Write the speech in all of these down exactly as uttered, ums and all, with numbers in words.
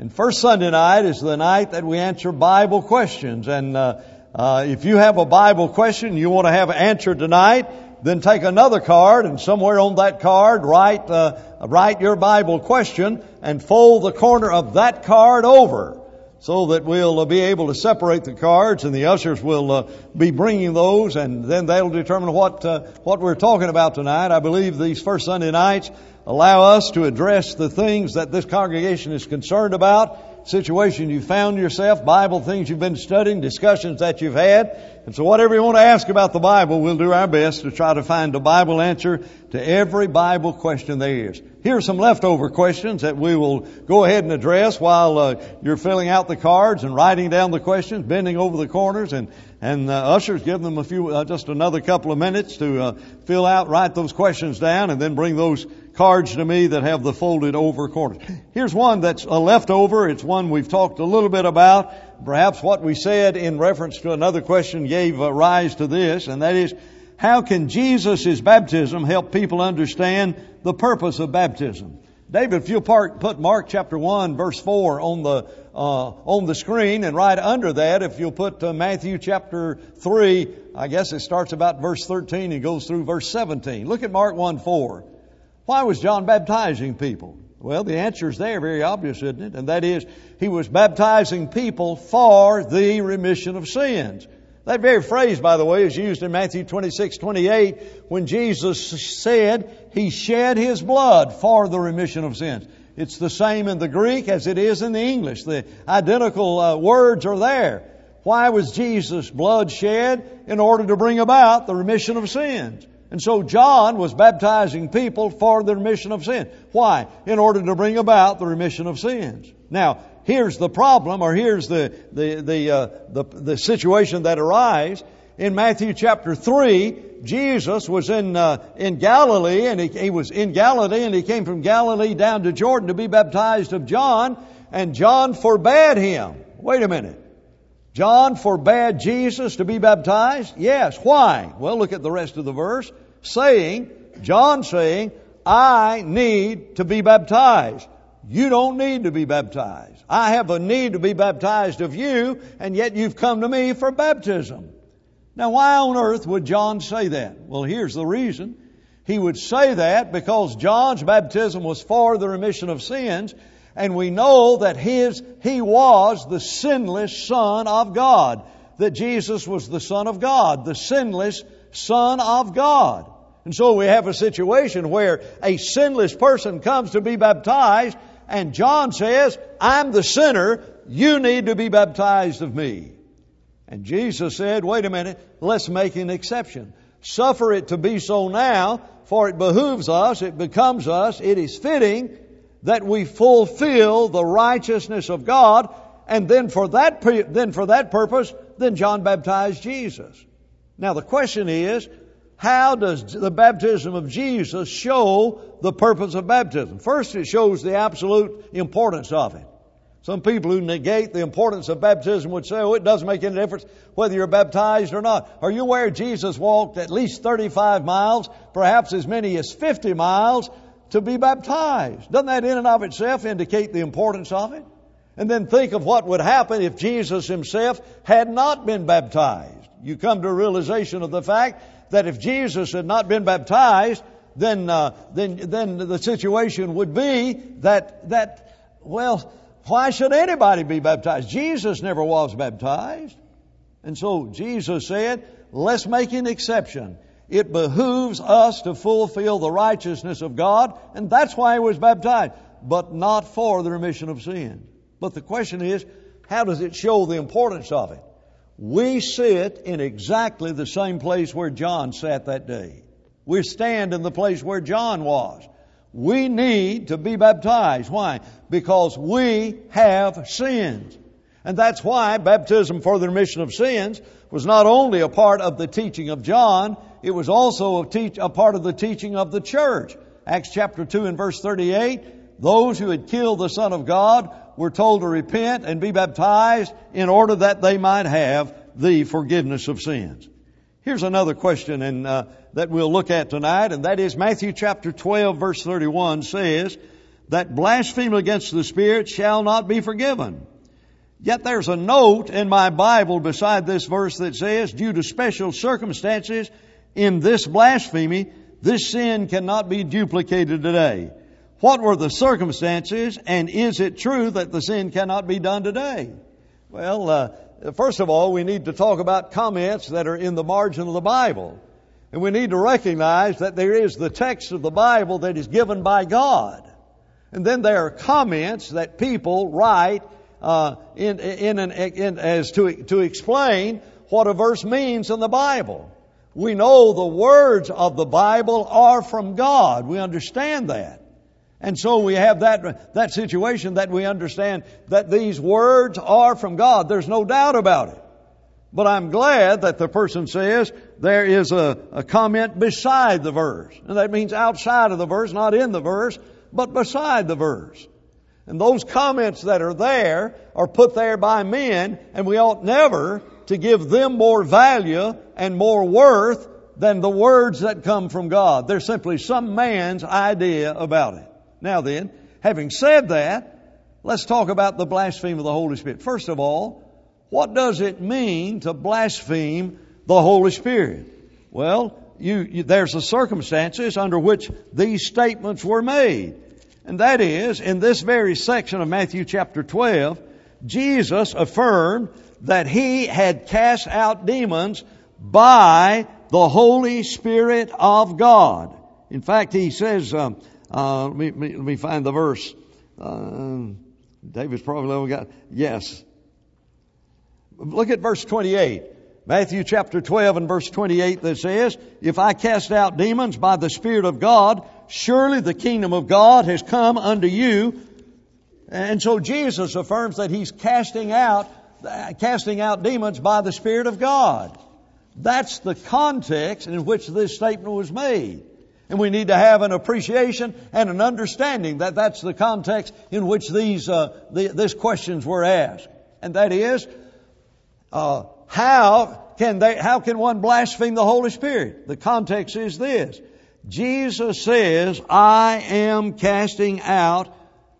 And first Sunday night is the night that we answer Bible questions. And uh, uh, if you have a Bible question you want to have answered tonight, then take another card and somewhere on that card write uh, write your Bible question and fold the corner of that card over, so that we'll uh, be able to separate the cards, and the ushers will uh, be bringing those, and then they'll determine what uh, what we're talking about tonight. I believe these first Sunday nights allow us to address the things that this congregation is concerned about, situation you found yourself, Bible things you've been studying, discussions that you've had. And so whatever you want to ask about the Bible, we'll do our best to try to find a Bible answer to every Bible question there is. Here are some leftover questions that we will go ahead and address while uh, you're filling out the cards and writing down the questions, bending over the corners, and and uh, ushers give them a few, uh, just another couple of minutes to uh, fill out, write those questions down, and then bring those cards to me that have the folded over corners. Here's one that's a leftover. It's one we've talked a little bit about. Perhaps what we said in reference to another question gave uh, rise to this, and that is, how can Jesus' baptism help people understand the purpose of baptism? David, if you'll put Mark chapter one verse four on the uh, on the screen, and right under that, if you'll put uh, Matthew chapter three, I guess it starts about verse thirteen and goes through verse seventeen. Look at Mark one four. Why was John baptizing people? Well, the answer is there, very obvious, isn't it? And that is, he was baptizing people for the remission of sins. That very phrase, by the way, is used in Matthew twenty-six twenty-eight when Jesus said He shed His blood for the remission of sins. It's the same in the Greek as it is in the English. The identical uh, words are there. Why was Jesus' blood shed? In order to bring about the remission of sins. And so John was baptizing people for the remission of sin. Why? In order to bring about the remission of sins. Now, here's the problem, or here's the the the uh, the, the situation that arises. In Matthew chapter three, Jesus was in uh, in Galilee, and he, he was in Galilee, and he came from Galilee down to Jordan to be baptized of John, and John forbade him. Wait a minute. John forbade Jesus to be baptized? Yes. Why? Well, look at the rest of the verse. Saying, John saying, I need to be baptized. You don't need to be baptized. I have a need to be baptized of you, and yet you've come to me for baptism. Now, why on earth would John say that? Well, here's the reason. He would say that because John's baptism was for the remission of sins, and we know that his he was the sinless Son of God. That Jesus was the Son of God, the sinless Son of God. And so we have a situation where a sinless person comes to be baptized, and John says, I'm the sinner, you need to be baptized of me. And Jesus said, wait a minute, let's make an exception. Suffer it to be so now, for it behooves us, it becomes us, it is fitting that we fulfill the righteousness of God. And then for that, then for that purpose, then John baptized Jesus. Now the question is, how does the baptism of Jesus show the purpose of baptism? First, it shows the absolute importance of it. Some people who negate the importance of baptism would say, oh, it doesn't make any difference whether you're baptized or not. Are you aware Jesus walked at least thirty-five miles, perhaps as many as fifty miles, to be baptized? Doesn't that in and of itself indicate the importance of it? And then think of what would happen if Jesus Himself had not been baptized. You come to a realization of the fact that if Jesus had not been baptized, then uh, then then the situation would be that that well, why should anybody be baptized? Jesus never was baptized. And so Jesus said, let's make an exception. It behooves us to fulfill the righteousness of God, and that's why He was baptized, but not for the remission of sin. But the question is, how does it show the importance of it? We sit in exactly the same place where John sat that day. We stand in the place where John was. We need to be baptized. Why? Because we have sins. And that's why baptism for the remission of sins was not only a part of the teaching of John, it was also a, teach, a part of the teaching of the church. Acts chapter two and verse thirty-eight, those who had killed the Son of God were told to repent and be baptized in order that they might have the forgiveness of sins. Here's another question and uh, that we'll look at tonight, and that is Matthew chapter twelve verse thirty-one says, that blaspheme against the Spirit shall not be forgiven. Yet there's a note in my Bible beside this verse that says, due to special circumstances in this blasphemy, this sin cannot be duplicated today. What were the circumstances, and is it true that the sin cannot be done today? Well, uh, first of all, we need to talk about comments that are in the margin of the Bible. And we need to recognize that there is the text of the Bible that is given by God. And then there are comments that people write uh, in, in, an, in as to, to explain what a verse means in the Bible. We know the words of the Bible are from God. We understand that. And so we have that, that situation that we understand that these words are from God. There's no doubt about it. But I'm glad that the person says there is a, a comment beside the verse. And that means outside of the verse, not in the verse, but beside the verse. And those comments that are there are put there by men, and we ought never to give them more value and more worth than the words that come from God. They're simply some man's idea about it. Now then, having said that, let's talk about the blaspheme of the Holy Spirit. First of all, what does it mean to blaspheme the Holy Spirit? Well, you, you, there's the circumstances under which these statements were made. And that is, in this very section of Matthew chapter twelve, Jesus affirmed that He had cast out demons by the Holy Spirit of God. In fact, He says, um, uh, let, me, let me find the verse. Uh, David's probably got, yes. Look at verse twenty-eight. Matthew chapter twelve and verse twenty-eight that says, if I cast out demons by the Spirit of God, surely the kingdom of God has come unto you. And so Jesus affirms that He's casting out, casting out demons by the Spirit of God. That's the context in which this statement was made. And we need to have an appreciation and an understanding that that's the context in which these, uh, the, these questions were asked. And that is, uh, how can they, how can one blaspheme the Holy Spirit? The context is this. Jesus says, I am casting out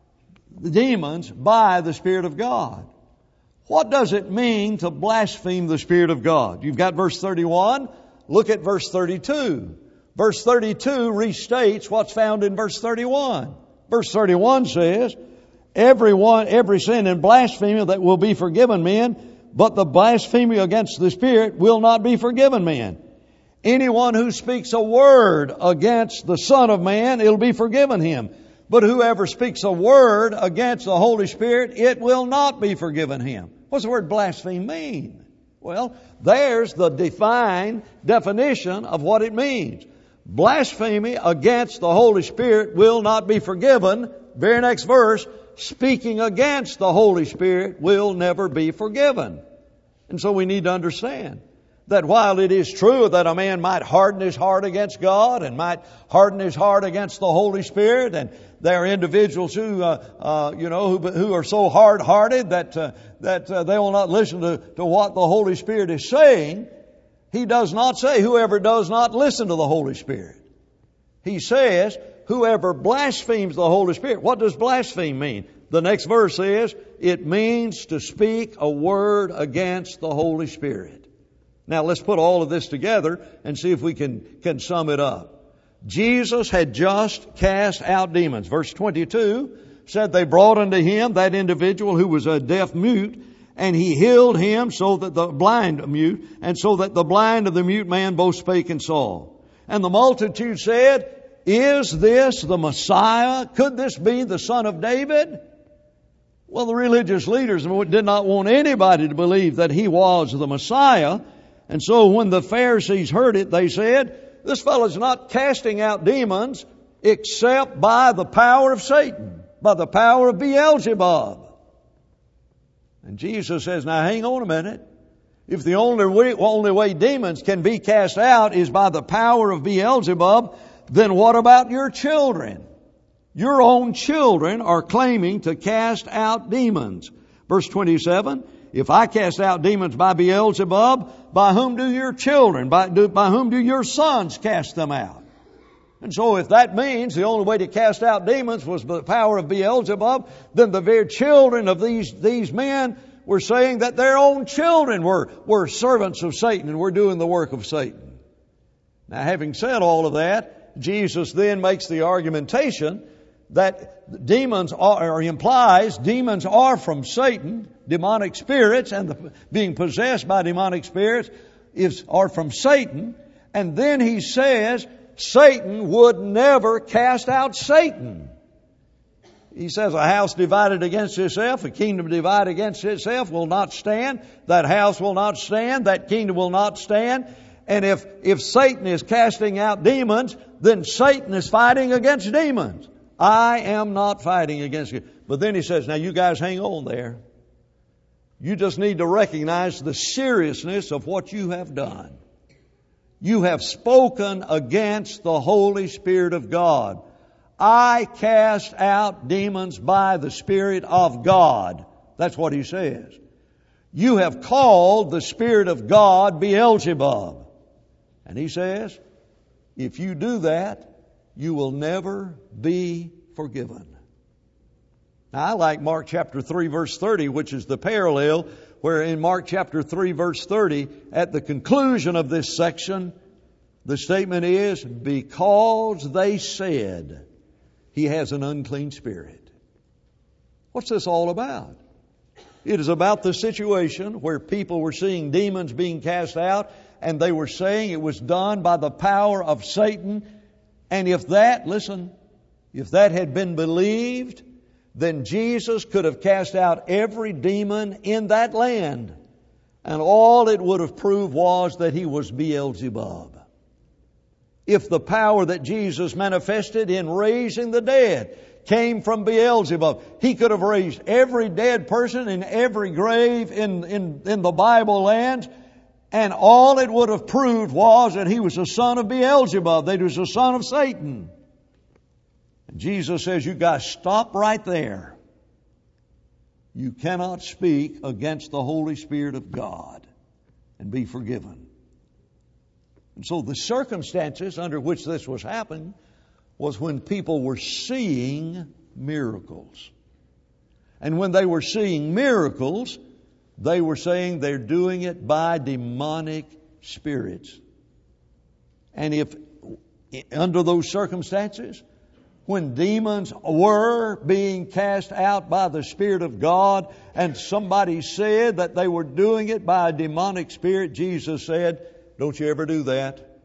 the demons by the Spirit of God. What does it mean to blaspheme the Spirit of God? You've got verse thirty-one. Look at verse thirty-two. Verse thirty-two restates what's found in verse thirty-one. Verse thirty-one says, Everyone, every sin and blasphemy that will be forgiven men, but the blasphemy against the Spirit will not be forgiven men. Anyone who speaks a word against the Son of Man, it'll be forgiven him. But whoever speaks a word against the Holy Spirit, it will not be forgiven him. What's the word blaspheme mean? Well, there's the defined definition of what it means. Blasphemy against the Holy Spirit will not be forgiven. Very next verse, speaking against the Holy Spirit will never be forgiven. And so we need to understand that while it is true that a man might harden his heart against God and might harden his heart against the Holy Spirit, and there are individuals who, uh, uh, you know, who, who are so hard-hearted that uh, that uh, they will not listen to, to what the Holy Spirit is saying, He does not say whoever does not listen to the Holy Spirit. He says whoever blasphemes the Holy Spirit. What does blaspheme mean? The next verse says it means to speak a word against the Holy Spirit. Now let's put all of this together and see if we can, can sum it up. Jesus had just cast out demons. Verse twenty-two said they brought unto Him that individual who was a deaf mute, and He healed him so that the blind mute, and so that the blind of the mute man both spake and saw. And the multitude said, is this the Messiah? Could this be the Son of David? Well, the religious leaders did not want anybody to believe that He was the Messiah. And so when the Pharisees heard it, they said, this fellow's not casting out demons except by the power of Satan, by the power of Beelzebub. And Jesus says, now hang on a minute. If the only way, only way demons can be cast out is by the power of Beelzebub, then what about your children? Your own children are claiming to cast out demons. Verse twenty-seven, if I cast out demons by Beelzebub, by whom do your children, by, do, by whom do your sons cast them out? And so if that means the only way to cast out demons was the power of Beelzebub, then the very children of these, these men were saying that their own children were, were servants of Satan and were doing the work of Satan. Now, having said all of that, Jesus then makes the argumentation that demons are, or implies demons are from Satan, demonic spirits, and the, being possessed by demonic spirits is, are from Satan. And then he says Satan would never cast out Satan. He says a house divided against itself, a kingdom divided against itself will not stand. That house will not stand. That kingdom will not stand. And if, if Satan is casting out demons, then Satan is fighting against demons. I am not fighting against you. But then he says, now you guys hang on there. You just need to recognize the seriousness of what you have done. You have spoken against the Holy Spirit of God. I cast out demons by the Spirit of God. That's what he says. You have called the Spirit of God Beelzebub. And he says, if you do that, you will never be forgiven. Now, I like Mark chapter three verse thirty, which is the parallel, where in Mark chapter three verse thirty, at the conclusion of this section, the statement is, because they said he has an unclean spirit. What's this all about? It is about the situation where people were seeing demons being cast out, and they were saying it was done by the power of Satan. And if that, listen, if that had been believed, then Jesus could have cast out every demon in that land. And all it would have proved was that he was Beelzebub. If the power that Jesus manifested in raising the dead came from Beelzebub, he could have raised every dead person in every grave in, in, in the Bible lands, and all it would have proved was that he was a son of Beelzebub, that he was a son of Satan. And Jesus says, you guys stop right there. You cannot speak against the Holy Spirit of God and be forgiven. And so the circumstances under which this was happening was when people were seeing miracles. And when they were seeing miracles, they were saying they're doing it by demonic spirits. And if under those circumstances, when demons were being cast out by the Spirit of God, and somebody said that they were doing it by a demonic spirit, Jesus said, don't you ever do that.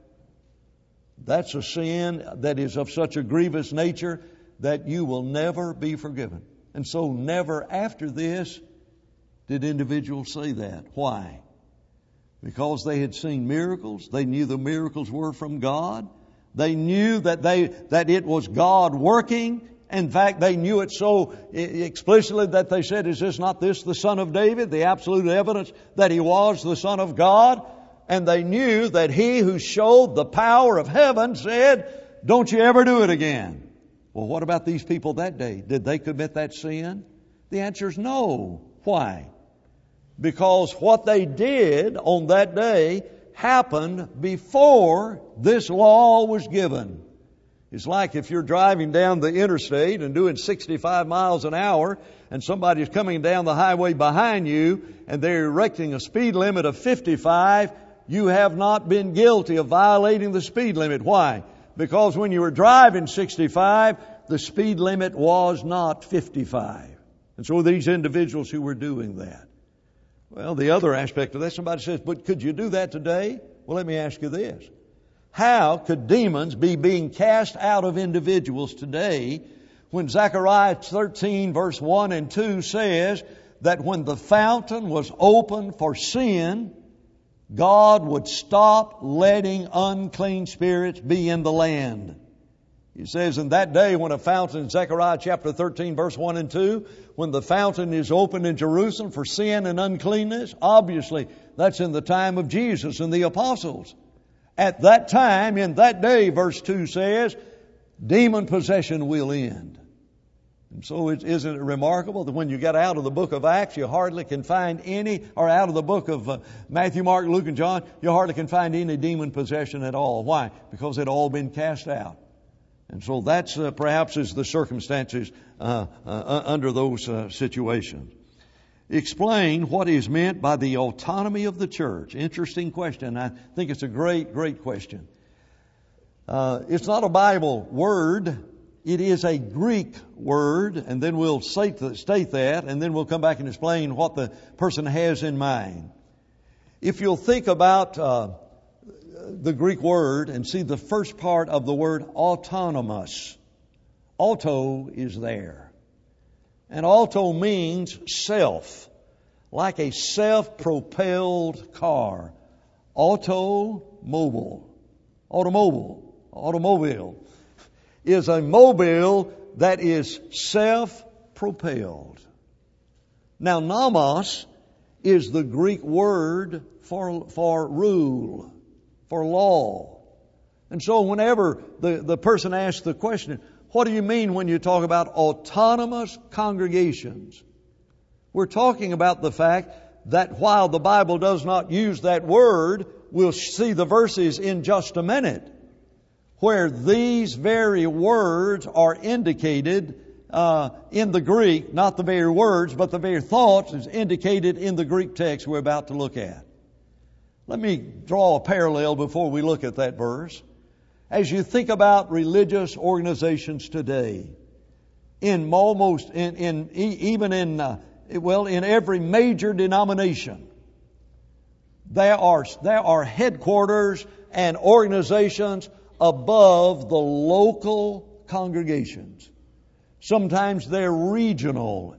That's a sin that is of such a grievous nature that you will never be forgiven. And so never after this did individuals say that. Why? Because they had seen miracles. They knew the miracles were from God. They knew that they that it was God working. In fact, they knew it so explicitly that they said, is this not this the Son of David? The absolute evidence that he was the Son of God. And they knew that he who showed the power of heaven said, don't you ever do it again. Well, what about these people that day? Did they commit that sin? The answer is no. Why? Because what they did on that day happened before this law was given. It's like if you're driving down the interstate and doing sixty-five miles an hour, and somebody's coming down the highway behind you and they're erecting a speed limit of fifty-five, you have not been guilty of violating the speed limit. Why? Because when you were driving sixty-five, the speed limit was not fifty-five. And so these individuals who were doing that. Well, the other aspect of that, somebody says, but could you do that today? Well, let me ask you this. How could demons be being cast out of individuals today when Zechariah thirteen verse one and two says that when the fountain was open for sin, God would stop letting unclean spirits be in the land. He says in that day when a fountain, Zechariah chapter thirteen verse one and two, when the fountain is opened in Jerusalem for sin and uncleanness, obviously that's in the time of Jesus and the apostles. At that time, in that day, verse two says, demon possession will end. And so it, isn't it remarkable that when you get out of the book of Acts, you hardly can find any, or out of the book of uh, Matthew, Mark, Luke, and John, you hardly can find any demon possession at all. Why? Because it had all been cast out. And so that's uh, perhaps is the circumstances uh, uh, under those uh, situations. Explain what is meant by the autonomy of the church. Interesting question. I think it's a great, great question. Uh, it's not a Bible word. It is a Greek word, and then we'll state that, and then we'll come back and explain what the person has in mind. If you'll think about uh, the Greek word and see the first part of the word autonomous, auto is there. And auto means self, like a self-propelled car. Automobile, automobile, automobile is a mobile that is self-propelled. Now, nomos is the Greek word for, for rule, for law. And so whenever the, the person asks the question, what do you mean when you talk about autonomous congregations? We're talking about the fact that while the Bible does not use that word, we'll see the verses in just a minute, where these very words are indicated uh, in the Greek, not the very words, but the very thoughts is indicated in the Greek text we're about to look at. Let me draw a parallel before we look at that verse. As you think about religious organizations today, in almost, in, in even in, uh, well, in every major denomination, there are there are headquarters and organizations above the local congregations. Sometimes they're regional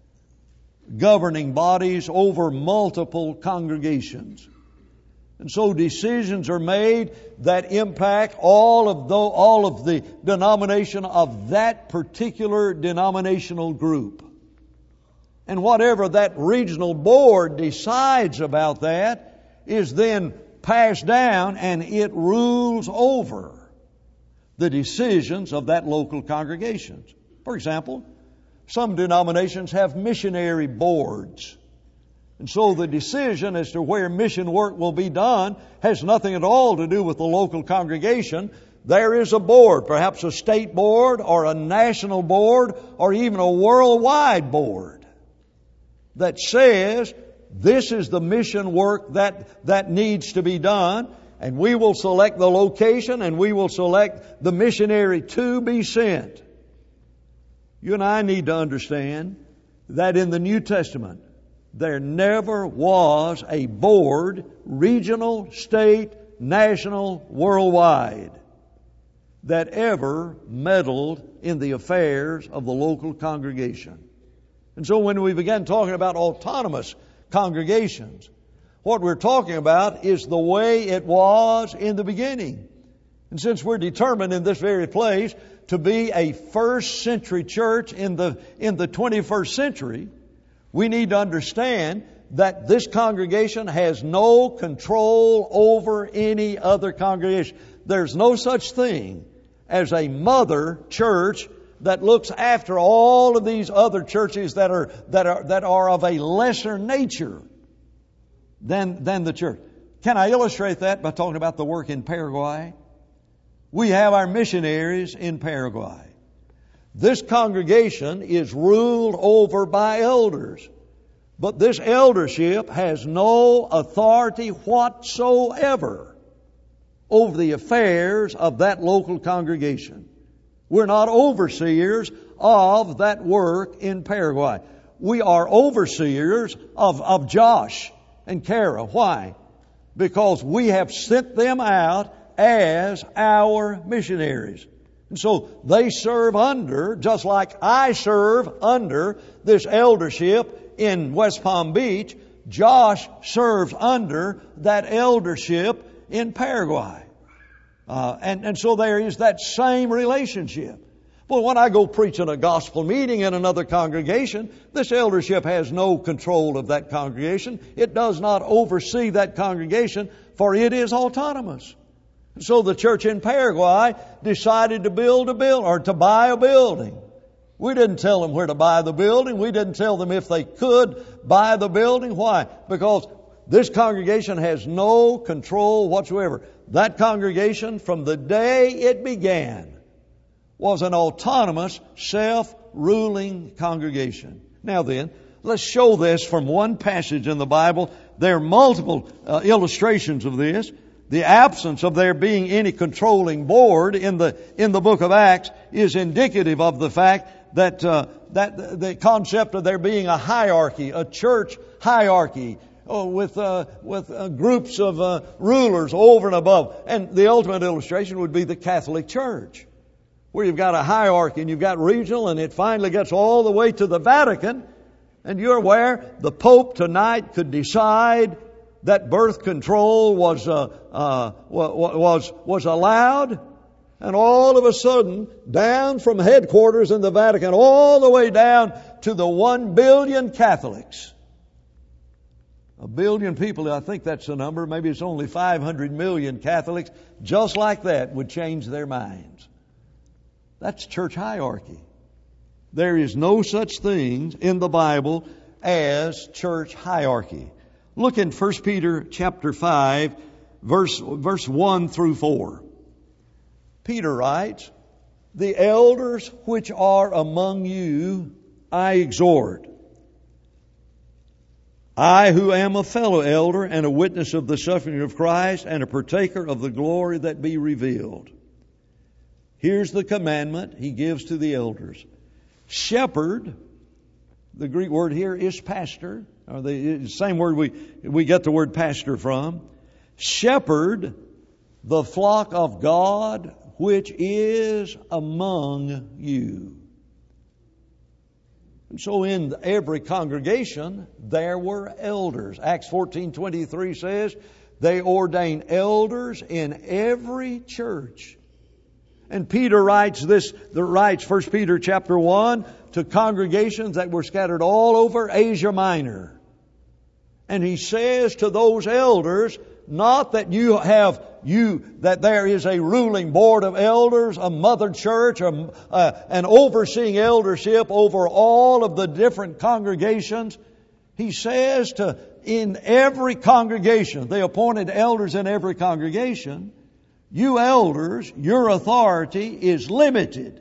governing bodies over multiple congregations. And so decisions are made that impact all of the, all of the denomination of that particular denominational group. And whatever that regional board decides about that is then passed down, and it rules over the decisions of that local congregation. For example, some denominations have missionary boards. And so the decision as to where mission work will be done has nothing at all to do with the local congregation. There is a board, perhaps a state board or a national board or even a worldwide board that says this is the mission work that, that needs to be done, and we will select the location and we will select the missionary to be sent. You and I need to understand that in the New Testament, there never was a board, regional, state, national, worldwide, that ever meddled in the affairs of the local congregation. And so when we began talking about autonomous congregations, what we're talking about is the way it was in the beginning. And since we're determined in this very place to be a first century church in the, in the twenty-first century, we need to understand that this congregation has no control over any other congregation. There's no such thing as a mother church that looks after all of these other churches that are that are that are of a lesser nature than than the church. Can I illustrate that by talking about the work in Paraguay? We have our missionaries in Paraguay. This congregation is ruled over by elders, but this eldership has no authority whatsoever over the affairs of that local congregation. We're not overseers of that work in Paraguay. We are overseers of, of Josh and Kara. Why? Because we have sent them out as our missionaries. And so they serve under, just like I serve under this eldership in West Palm Beach, Josh serves under that eldership in Paraguay. Uh, and, and so there is that same relationship. Well, when I go preach in a gospel meeting in another congregation, this eldership has no control of that congregation. It does not oversee that congregation, for it is autonomous. So the church in Paraguay decided to build a building or to buy a building. We didn't tell them where to buy the building. We didn't tell them if they could buy the building. Why? Because this congregation has no control whatsoever. That congregation, from the day it began, was an autonomous, self-ruling congregation. Now then, let's show this from one passage in the Bible. There are multiple uh, illustrations of this. The absence of there being any controlling board in the in the book of Acts is indicative of the fact that uh, that the concept of there being a hierarchy, a church hierarchy, oh, with uh, with uh, groups of uh, rulers over and above. And the ultimate illustration would be the Catholic Church, where you've got a hierarchy and you've got regional, and it finally gets all the way to the Vatican. And you're aware the Pope tonight could decide that birth control was uh, uh, was was allowed, and all of a sudden, down from headquarters in the Vatican, all the way down to the one billion Catholics, a billion people. I think that's the number. Maybe it's only five hundred million Catholics. Just like that, would change their minds. That's church hierarchy. There is no such thing in the Bible as church hierarchy. Look in First Peter chapter five, verse, verse one through four. Peter writes, "The elders which are among you I exhort, I who am a fellow elder and a witness of the suffering of Christ and a partaker of the glory that be revealed." Here's the commandment he gives to the elders. Shepherd, the Greek word here is pastor, or the same word we, we get the word pastor from. Shepherd the flock of God which is among you. And so in every congregation there were elders. Acts fourteen twenty-three says they ordain elders in every church. And Peter writes this, writes First Peter chapter one to congregations that were scattered all over Asia Minor. And he says to those elders, not that you have, you, that there is a ruling board of elders, a mother church, a, uh, an overseeing eldership over all of the different congregations. He says to, in every congregation, they appointed elders in every congregation. You elders, your authority is limited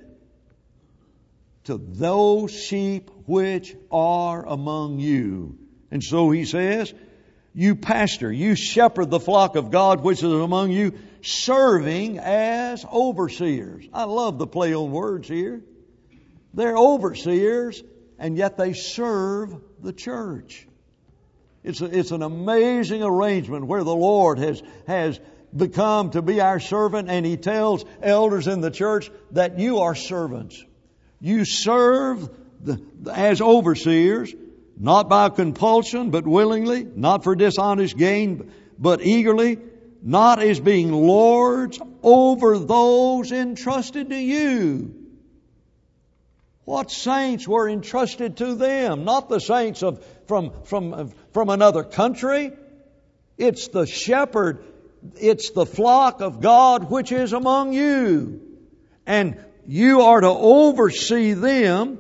to those sheep which are among you. And so he says, you pastor, you shepherd the flock of God which is among you, serving as overseers. I love the play on words here. They're overseers, and yet they serve the church. It's a, it's an amazing arrangement where the Lord has has become to be our servant, and He tells elders in the church that you are servants. You serve the, as overseers, not by compulsion, but willingly, not for dishonest gain, but eagerly, not as being lords over those entrusted to you. What saints were entrusted to them? Not the saints of from from from another country. It's the shepherd. It's the flock of God which is among you. And you are to oversee them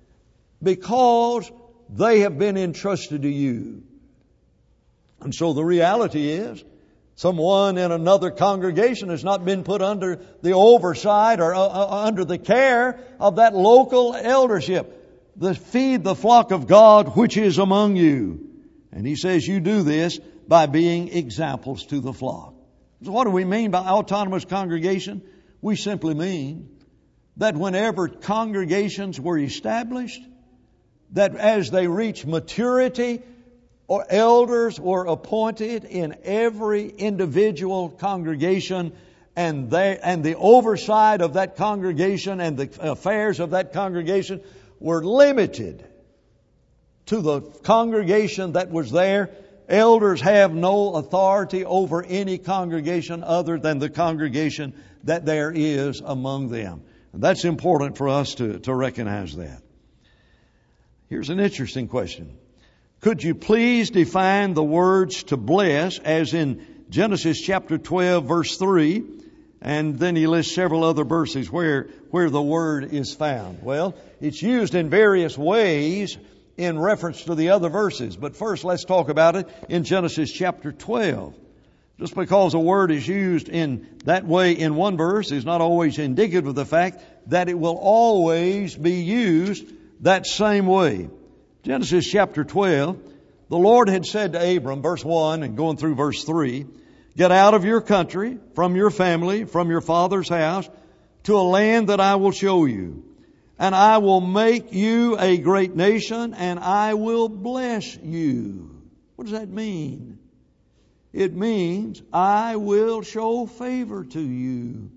because they have been entrusted to you. And so the reality is, someone in another congregation has not been put under the oversight or uh, under the care of that local eldership. The feed the flock of God which is among you. And he says you do this by being examples to the flock. So what do we mean by autonomous congregation? We simply mean that whenever congregations were established, that as they reach maturity, or elders were appointed in every individual congregation, and they and the oversight of that congregation and the affairs of that congregation were limited to the congregation that was there. Elders have no authority over any congregation other than the congregation that there is among them. And that's important for us to, to recognize that. Here's an interesting question. Could you please define the words to bless as in Genesis chapter twelve verse three, and then he lists several other verses where, where the word is found. Well, it's used in various ways in reference to the other verses. But first, let's talk about it in Genesis chapter twelve. Just because a word is used in that way in one verse is not always indicative of the fact that it will always be used that same way. Genesis chapter twelve, the Lord had said to Abram, verse one and going through verse three, get out of your country, from your family, from your father's house, to a land that I will show you. And I will make you a great nation, and I will bless you. What does that mean? It means I will show favor to you.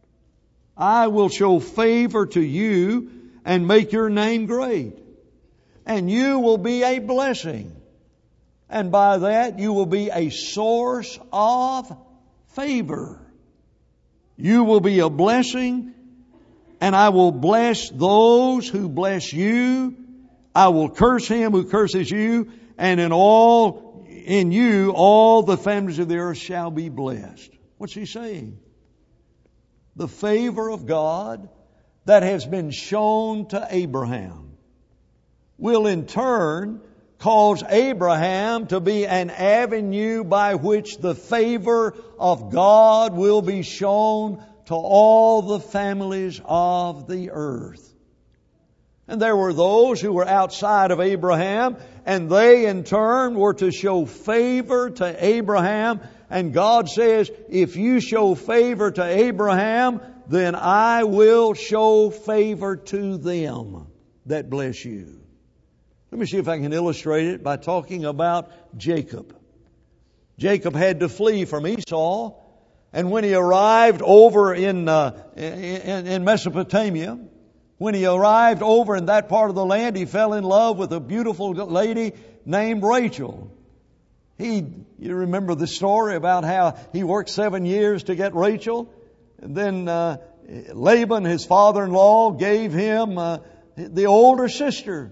I will show favor to you and make your name great. And you will be a blessing. And by that you will be a source of favor. You will be a blessing, and I will bless those who bless you. I will curse him who curses you, and in all, in you, all the families of the earth shall be blessed. What's he saying? The favor of God that has been shown to Abraham will in turn cause Abraham to be an avenue by which the favor of God will be shown to all the families of the earth. And there were those who were outside of Abraham, and they in turn were to show favor to Abraham. And God says, if you show favor to Abraham, then I will show favor to them that bless you. Let me see if I can illustrate it by talking about Jacob. Jacob had to flee from Esau, and when he arrived over in, uh, in, in Mesopotamia, when he arrived over in that part of the land, he fell in love with a beautiful lady named Rachel. He, you remember the story about how he worked seven years to get Rachel, and then uh, Laban, his father-in-law, gave him uh, the older sister.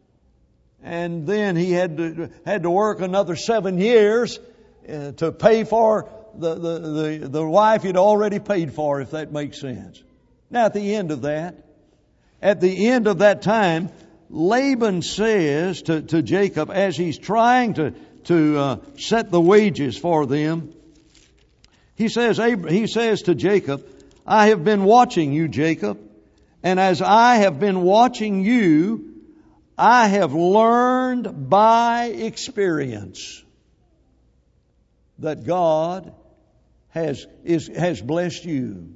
And then he had to, had to work another seven years uh, to pay for the, the, the, the wife he'd already paid for, if that makes sense. Now at the end of that, at the end of that time, Laban says to, to Jacob, as he's trying to, to uh, set the wages for them, he says, he says to Jacob, I have been watching you, Jacob, and as I have been watching you, I have learned by experience that God has, is, has blessed you.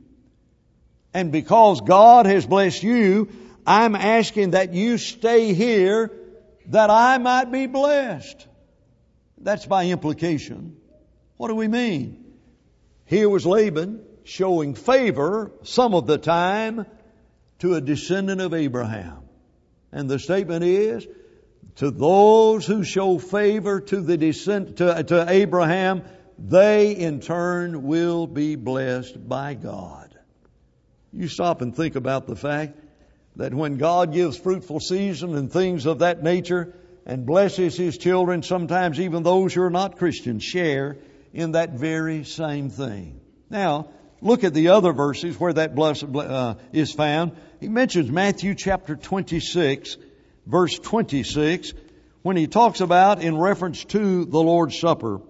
And because God has blessed you, I'm asking that you stay here that I might be blessed. That's by implication. What do we mean? Here was Laban showing favor some of the time to a descendant of Abraham. And the statement is, to those who show favor to the descent to, to Abraham, they in turn will be blessed by God. You stop and think about the fact that when God gives fruitful season and things of that nature and blesses His children, sometimes even those who are not Christians share in that very same thing. Now, look at the other verses where that bless, uh, is found. He mentions Matthew chapter twenty-six, verse twenty-six, when he talks about, in reference to the Lord's Supper,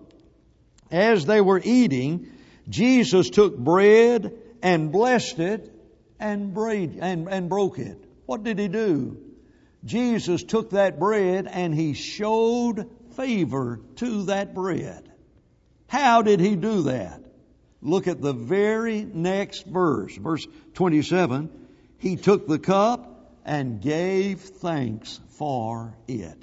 as they were eating, Jesus took bread and blessed it and, braid, and, and broke it. What did He do? Jesus took that bread and He showed favor to that bread. How did He do that? Look at the very next verse, verse twenty-seven. He took the cup and gave thanks for it.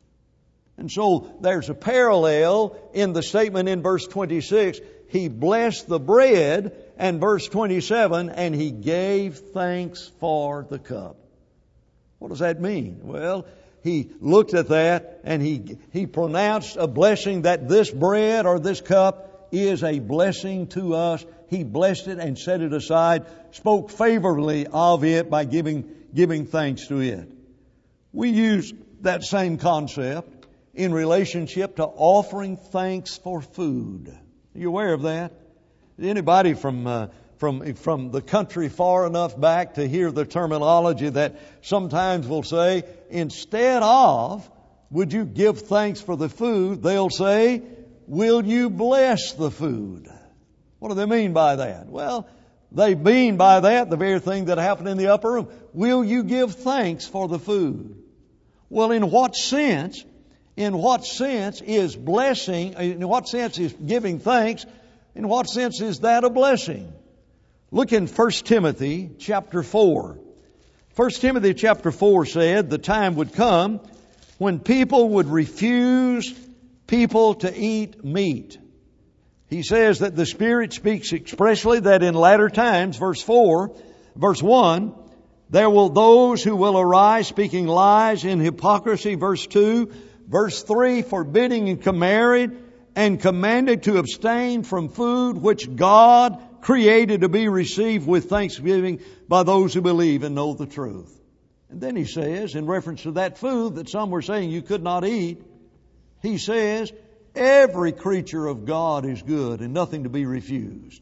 And so there's a parallel in the statement in verse twenty-six. He blessed the bread, and verse twenty-seven, and He gave thanks for the cup. What does that mean? Well, He looked at that and he, he pronounced a blessing that this bread or this cup is a blessing to us. He blessed it and set it aside, spoke favorably of it by giving, giving thanks to it. We use that same concept in relationship to offering thanks for food. Are you aware of that? Anybody from, uh, from, from the country far enough back to hear the terminology that sometimes will say, instead of, would you give thanks for the food, they'll say, will you bless the food? What do they mean by that? Well, They mean by that the very thing that happened in the upper room. Will you give thanks for the food? Well, in what sense, in what sense is blessing, in what sense is giving thanks, in what sense is that a blessing? Look in First Timothy chapter four. First Timothy chapter four said the time would come when people would refuse people to eat meat. He says that the Spirit speaks expressly that in latter times, verse four, verse one, there will those who will arise speaking lies in hypocrisy, verse two, verse three, forbidding and married and commanded to abstain from food which God created to be received with thanksgiving by those who believe and know the truth. And then he says, in reference to that food that some were saying you could not eat, he says, every creature of God is good and nothing to be refused.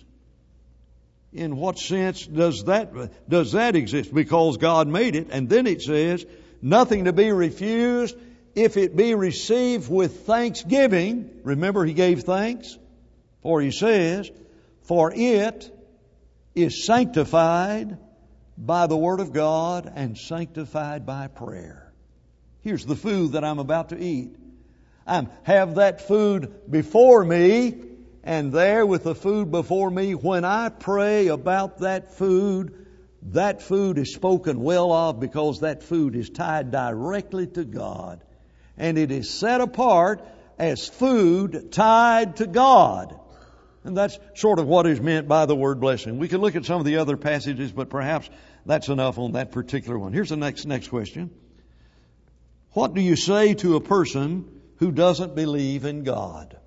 In what sense does that, does that exist? Because God made it. And then it says, nothing to be refused if it be received with thanksgiving. Remember, he gave thanks. For he says, for it is sanctified by the Word of God and sanctified by prayer. Here's the food that I'm about to eat. I have that food before me, and there with the food before me, when I pray about that food, that food is spoken well of because that food is tied directly to God. And it is set apart as food tied to God. And that's sort of what is meant by the word blessing. We could look at some of the other passages, but perhaps that's enough on that particular one. Here's the next next question. What do you say to a person who doesn't believe in God?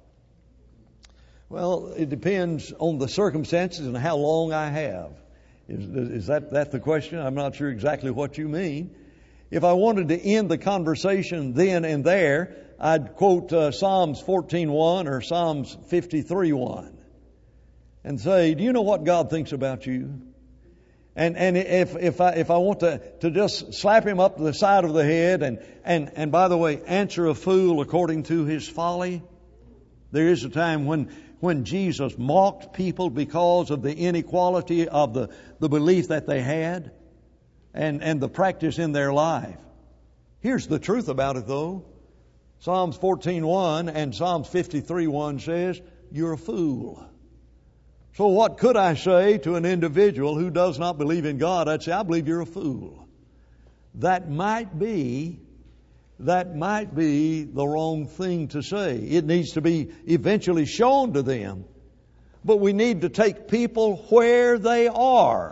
Well, it depends on the circumstances and how long I have. Is, is that, that the question? I'm not sure exactly what you mean. If I wanted to end the conversation then and there, I'd quote uh, Psalms fourteen one or Psalms fifty-three one and say, do you know what God thinks about you? And and if if I if I want to, to just slap him up to the side of the head and, and, and by the way, answer a fool according to his folly, there is a time when when Jesus mocked people because of the inequality of the, the belief that they had and, and the practice in their life. Here's the truth about it though. Psalms fourteen one and Psalms fifty-three one says, you're a fool. So what could I say to an individual who does not believe in God? I'd say, I believe you're a fool. That might be, that might be the wrong thing to say. It needs to be eventually shown to them. But we need to take people where they are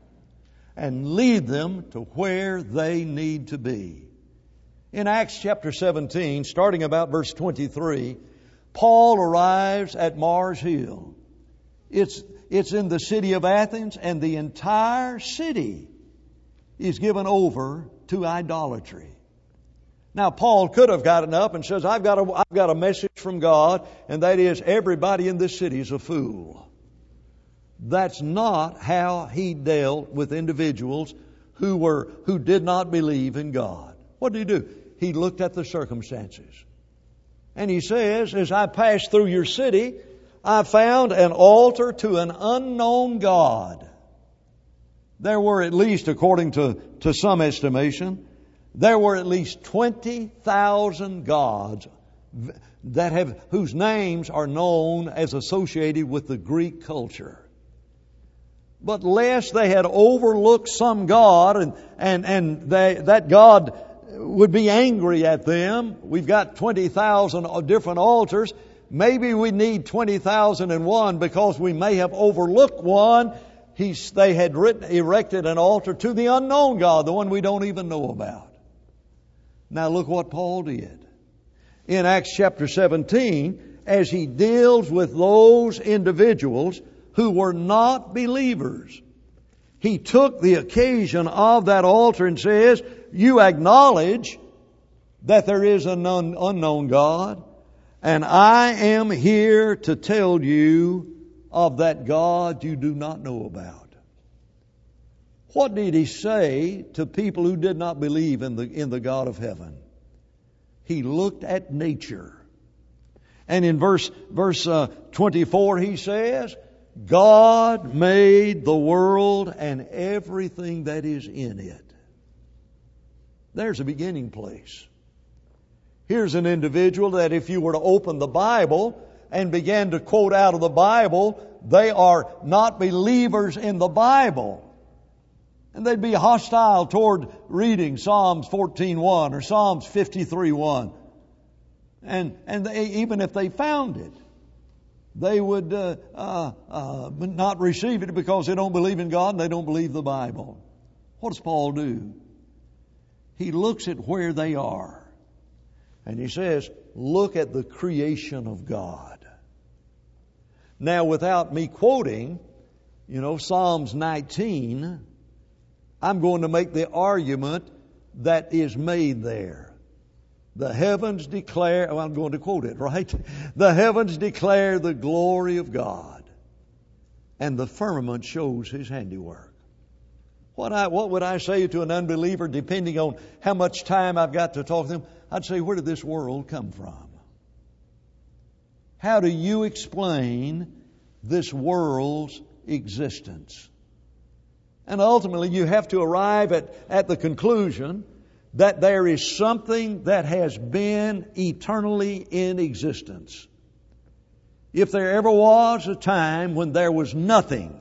and lead them to where they need to be. In Acts chapter seventeen, starting about verse twenty-three, Paul arrives at Mars Hill. It's, it's in the city of Athens, and the entire city is given over to idolatry. Now, Paul could have gotten up and says, I've got a, I've got a message from God, and that is everybody in this city is a fool. That's not how he dealt with individuals who were, who did not believe in God. What did he do? He looked at the circumstances. And he says, as I passed through your city, I found an altar to an unknown God. There were at least, according to, to some estimation, there were at least twenty thousand gods that have, whose names are known as associated with the Greek culture. But lest they had overlooked some God and, and, and they, that God would be angry at them, we've got twenty thousand different altars. Maybe we need twenty thousand and one because we may have overlooked one. He's, they had written, erected an altar to the unknown God, the one we don't even know about. Now look what Paul did. In Acts chapter seventeen, as he deals with those individuals who were not believers, he took the occasion of that altar and says, you acknowledge that there is an un- unknown God, and I am here to tell you of that God you do not know about. What did he say to people who did not believe in the, in the God of heaven? He looked at nature. And in verse, verse uh, twenty-four he says, God made the world and everything that is in it. There's a beginning place. Here's an individual that if you were to open the Bible and begin to quote out of the Bible, they are not believers in the Bible. And they'd be hostile toward reading Psalms fourteen one or Psalms fifty-three one. And, and they, even if they found it, they would uh, uh, uh, not receive it because they don't believe in God and they don't believe the Bible. What does Paul do? He looks at where they are. And he says, look at the creation of God. Now, without me quoting, you know, Psalms nineteen, I'm going to make the argument that is made there. The heavens declare, well, I'm going to quote it, right? The heavens declare the glory of God, and the firmament shows His handiwork. What I, what would I say to an unbeliever, depending on how much time I've got to talk to them? I'd say, where did this world come from? How do you explain this world's existence? And ultimately, you have to arrive at, at the conclusion that there is something that has been eternally in existence. If there ever was a time when there was nothing,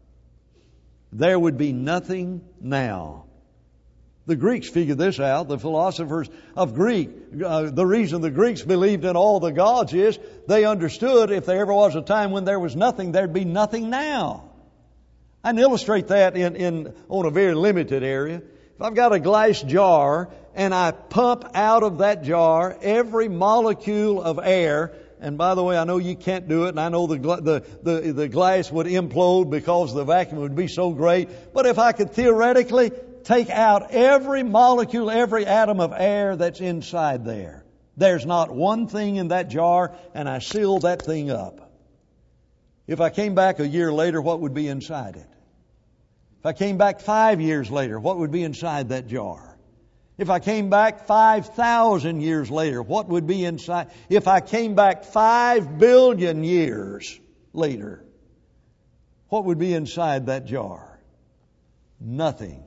there would be nothing now. The Greeks figured this out. The philosophers of Greek, uh, the reason the Greeks believed in all the gods is they understood if there ever was a time when there was nothing, there'd be nothing now. I can illustrate that in, in on a very limited area. If I've got a glass jar and I pump out of that jar every molecule of air, and by the way, I know you can't do it, and I know the, the, the, the glass would implode because the vacuum would be so great, but if I could theoretically take out every molecule, every atom of air that's inside there, there's not one thing in that jar, and I seal that thing up. If I came back a year later, what would be inside it? If I came back five years later, what would be inside that jar? If I came back five thousand years later, what would be inside? If I came back five billion years later, what would be inside that jar? Nothing.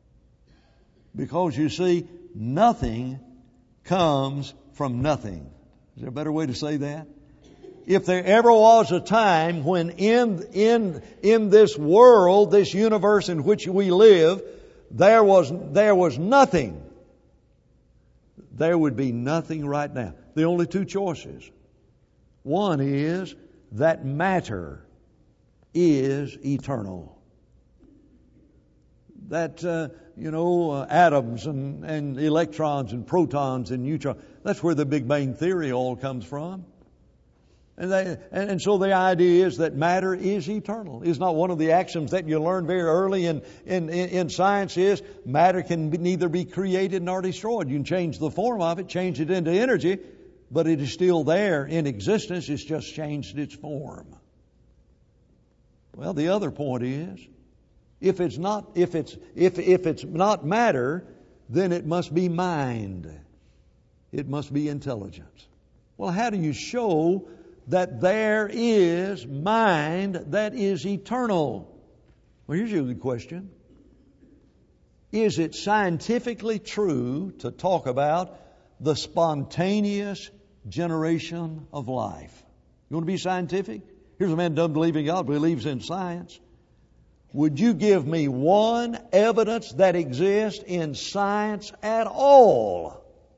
Because you see, nothing comes from nothing. Is there a better way to say that? If there ever was a time when in, in, in this world, this universe in which we live, there was, there was nothing, there would be nothing right now. The only two choices. One is that matter is eternal. That, uh, you know, uh, atoms and, and electrons and protons and neutrons, that's where the Big Bang Theory all comes from. And, they, and, and so the idea is that matter is eternal. Is not one of the axioms that you learn very early in, in, in science is matter can be, neither be created nor destroyed. You can change the form of it, change it into energy, but it is still there in existence. It's just changed its form. Well, the other point is, if it's not, if it's, if, if it's not matter, then it must be mind. It must be intelligence. Well, how do you show that there is mind that is eternal? Well, here's a good question. Is it scientifically true to talk about the spontaneous generation of life? You want to be scientific? Here's a man who doesn't believe in God, believes in science. Would you give me one evidence that exists in science at all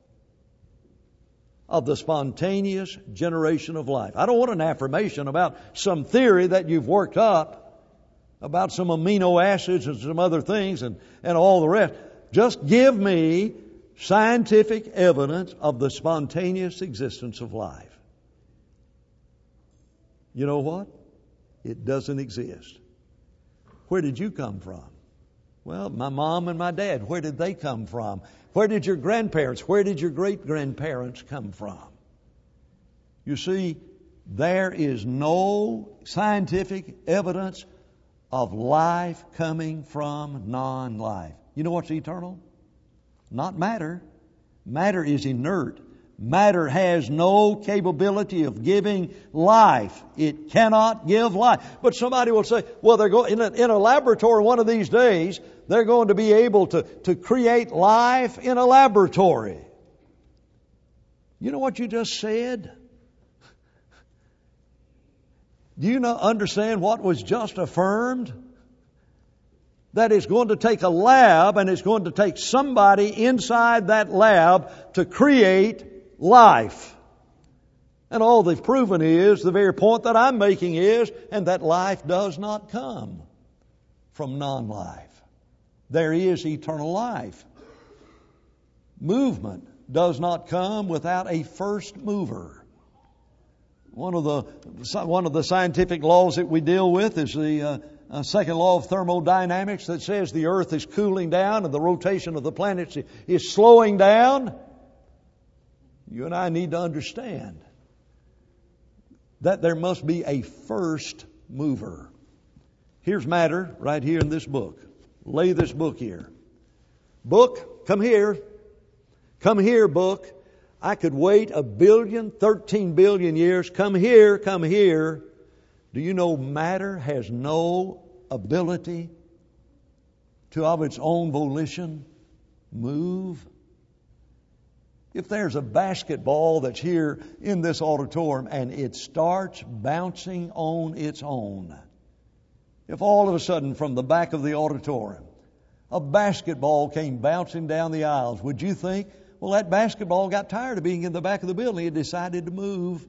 of the spontaneous generation of life? I don't want an affirmation about some theory that you've worked up, about some amino acids and some other things and, and all the rest. Just give me scientific evidence of the spontaneous existence of life. You know what? It doesn't exist. Where did you come from? Well, my mom and my dad. Where did they come from? Where did your grandparents, where did your great-grandparents come from? You see, there is no scientific evidence of life coming from non-life. You know what's eternal? Not matter. Matter is inert. Matter has no capability of giving life. It cannot give life. But somebody will say, well, they're going in a, in a laboratory one of these days, they're going to be able to, to create life in a laboratory. You know what you just said? Do you not understand what was just affirmed? That it's going to take a lab, and it's going to take somebody inside that lab to create life. And all they've proven is, the very point that I'm making is, and that life does not come from non-life. There is eternal life. Movement does not come without a first mover. One of the one of the scientific laws that we deal with is the uh, uh, second law of thermodynamics that says the earth is cooling down and the rotation of the planets is slowing down. You and I need to understand that there must be a first mover. Here's matter right here in this book. Lay this book here. Book, come here. Come here, book. I could wait a billion, thirteen billion years. Come here, come here. Do you know matter has no ability to, of its own volition, move? If there's a basketball that's here in this auditorium and it starts bouncing on its own, if all of a sudden from the back of the auditorium a basketball came bouncing down the aisles, would you think, well, that basketball got tired of being in the back of the building. It decided to move.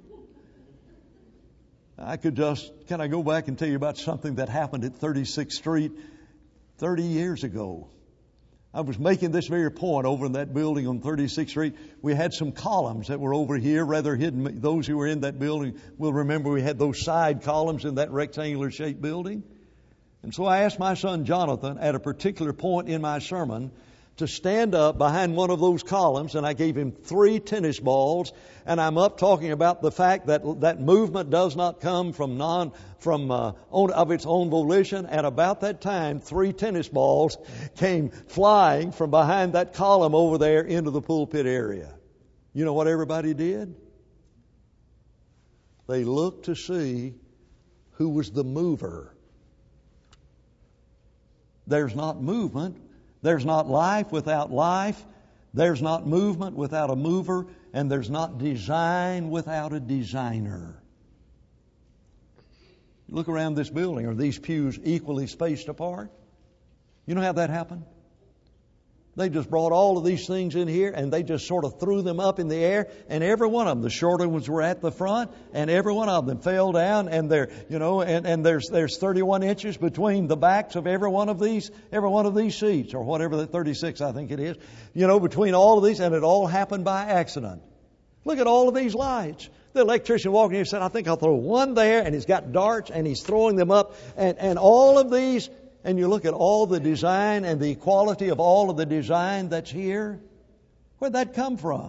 I could just, can I go back and tell you about something that happened at thirty-sixth Street thirty years ago? I was making this very point over in that building on thirty-sixth Street. We had some columns that were over here, rather hidden. Those who were in that building will remember we had those side columns in that rectangular shaped building. And so I asked my son Jonathan at a particular point in my sermon to stand up behind one of those columns, and I gave him three tennis balls, and I'm up talking about the fact that that movement does not come from non from uh, own, of its own volition. And about that time, three tennis balls came flying from behind that column over there into the pulpit area. You know what everybody did? They looked to see who was the mover. There's not movement. There's not life without life. There's not movement without a mover. And there's not design without a designer. Look around this building. Are these pews equally spaced apart? You know how that happened? They just brought all of these things in here and they just sort of threw them up in the air, and every one of them, the shorter ones were at the front, and every one of them fell down, and there, you know, and, and there's there's thirty-one inches between the backs of every one of these every one of these seats, or whatever, the thirty-six I think it is, you know, between all of these, and it all happened by accident. Look at all of these lights. The electrician walked in and said, I think I'll throw one there, and he's got darts and he's throwing them up, and, and all of these. And you look at all the design and the quality of all of the design that's here. Where'd that come from?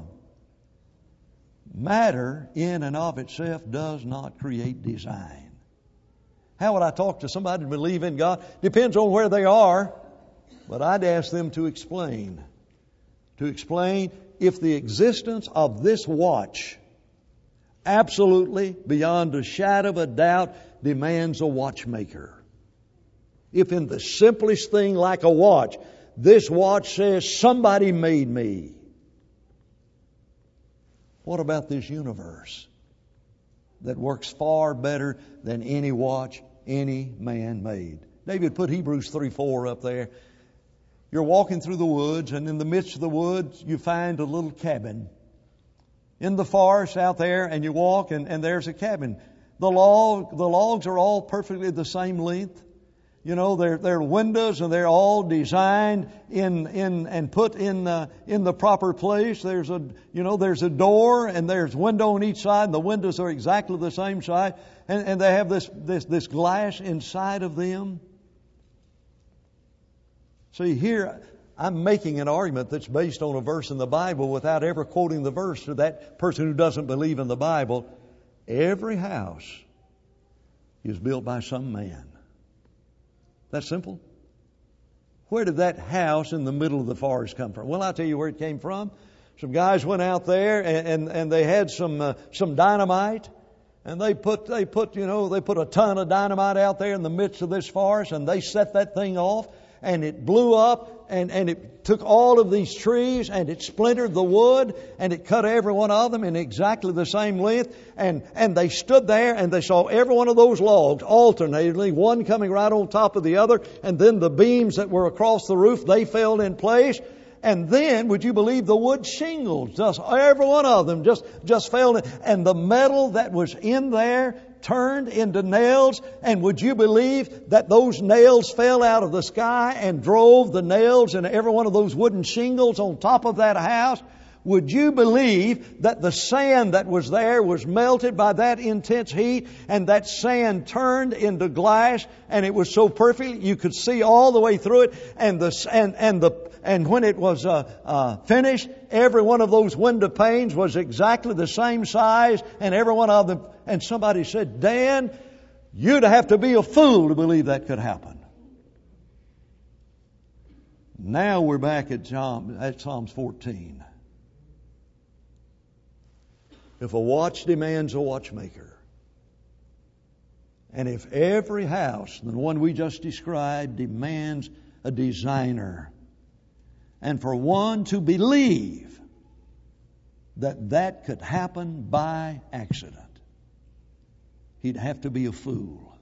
Matter in and of itself does not create design. How would I talk to somebody to believe in God? Depends on where they are. But I'd ask them to explain. To explain if the existence of this watch absolutely, beyond a shadow of a doubt, demands a watchmaker. If in the simplest thing like a watch, this watch says somebody made me. What about this universe that works far better than any watch any man made? David put Hebrews three four up there. You're walking through the woods, and in the midst of the woods you find a little cabin. In the forest out there, and you walk, and, and there's a cabin. The log, the logs are all perfectly the same length. You know, they're, they're windows, and they're all designed in, in, and put in, uh, in the proper place. There's a, you know, there's a door, and there's window on each side, and the windows are exactly the same size, and, and they have this, this, this glass inside of them. See, here, I'm making an argument that's based on a verse in the Bible without ever quoting the verse to that person who doesn't believe in the Bible. Every house is built by some man. That's simple. Where did that house in the middle of the forest come from? Well, I'll tell you where it came from. Some guys went out there and, and, and they had some uh, some dynamite, and they put they put you know they put a ton of dynamite out there in the midst of this forest, and they set that thing off, and it blew up, and, and it took all of these trees, and it splintered the wood, and it cut every one of them in exactly the same length, and and they stood there and they saw every one of those logs alternately, one coming right on top of the other, and then the beams that were across the roof, they fell in place. And then, would you believe, the wood shingles, just every one of them just, just fell in. And the metal that was in there turned into nails. And would you believe that those nails fell out of the sky and drove the nails into every one of those wooden shingles on top of that house? Would you believe that the sand that was there was melted by that intense heat, and that sand turned into glass, and it was so perfect you could see all the way through it, and the and and the and when it was uh, uh, finished, every one of those window panes was exactly the same size, and every one of them. And somebody said, "Dan, you'd have to be a fool to believe that could happen." Now we're back at Psalm, at Psalms fourteen. If a watch demands a watchmaker, and if every house, the one we just described, demands a designer, and for one to believe that that could happen by accident, he'd have to be a fool.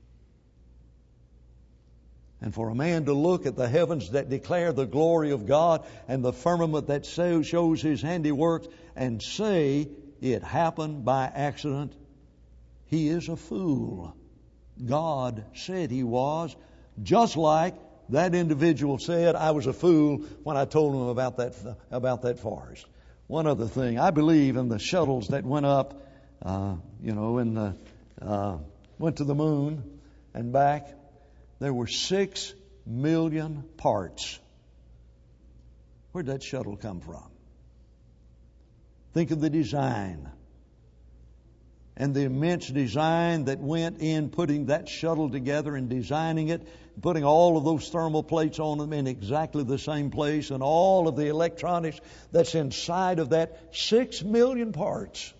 And for a man to look at the heavens that declare the glory of God and the firmament that shows His handiwork and say it happened by accident, he is a fool. God said he was, just like that individual said, "I was a fool when I told him about that about that forest." One other thing, I believe in the shuttles that went up, uh, you know, and the, uh, went to the moon and back. There were six million parts. Where'd that shuttle come from? Think of the design and the immense design that went in putting that shuttle together and designing it, putting all of those thermal plates on them in exactly the same place, and all of the electronics that's inside of that. Six million parts.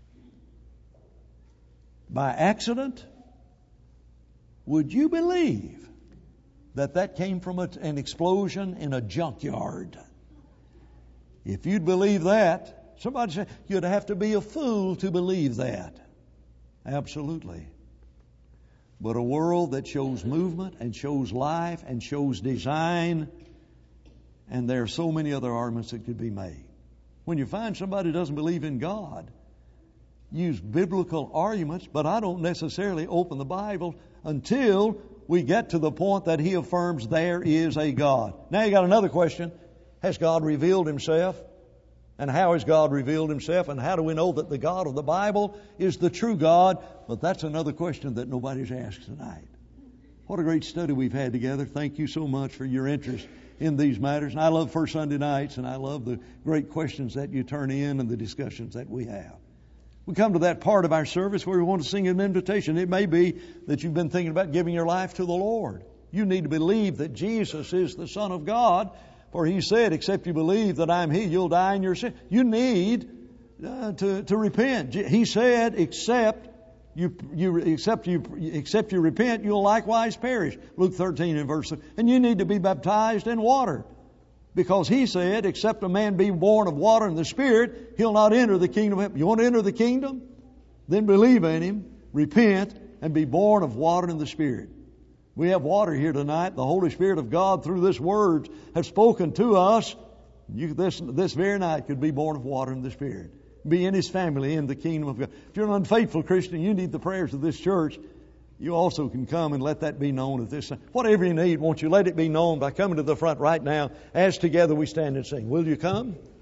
By accident? Would you believe that that came from a, an explosion in a junkyard? If you'd believe that, somebody said, you'd have to be a fool to believe that. Absolutely. But a world that shows movement and shows life and shows design, and there are so many other arguments that could be made. When you find somebody who doesn't believe in God, use biblical arguments, but I don't necessarily open the Bible until we get to the point that he affirms there is a God. Now you got another question. Has God revealed Himself? And how has God revealed Himself? And how do we know that the God of the Bible is the true God? But that's another question that nobody's asked tonight. What a great study we've had together. Thank you so much for your interest in these matters. And I love First Sunday nights, and I love the great questions that you turn in and the discussions that we have. We come to that part of our service where we want to sing an invitation. It may be that you've been thinking about giving your life to the Lord. You need to believe that Jesus is the Son of God. For He said, except you believe that I'm He, you'll die in your sin. You need uh, to, to repent. He said, except you, you, except you, except you repent, you'll likewise perish. Luke thirteen and verse. And you need to be baptized in water. Because He said, except a man be born of water and the Spirit, he'll not enter the kingdom of heaven. You want to enter the kingdom? Then believe in Him, repent, and be born of water and the Spirit. We have water here tonight. The Holy Spirit of God, through this word, has spoken to us. You, this, this very night could be born of water and the Spirit. Be in His family in the kingdom of God. If you're an unfaithful Christian, you need the prayers of this church. You also can come and let that be known at this time. Whatever you need, won't you let it be known by coming to the front right now as together we stand and sing. Will you come?